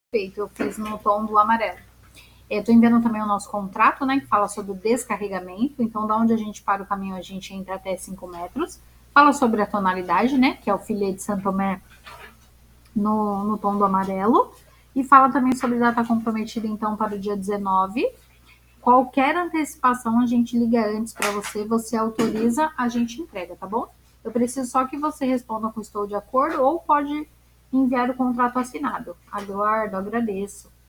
Perfeito, eu fiz no tom do amarelo. Estou enviando também o nosso contrato, né, que fala sobre o descarregamento. Então, da onde a gente para o caminho, a gente entra até 5 metros. Fala sobre a tonalidade, né, que é o filé de Santo Tomé no tom do amarelo. E fala também sobre data comprometida, então, para o dia 19. Qualquer antecipação, a gente liga antes para você, você autoriza, a gente entrega, tá bom? Eu preciso só que você responda com estou de acordo ou pode enviar o contrato assinado. Aguardo, agradeço.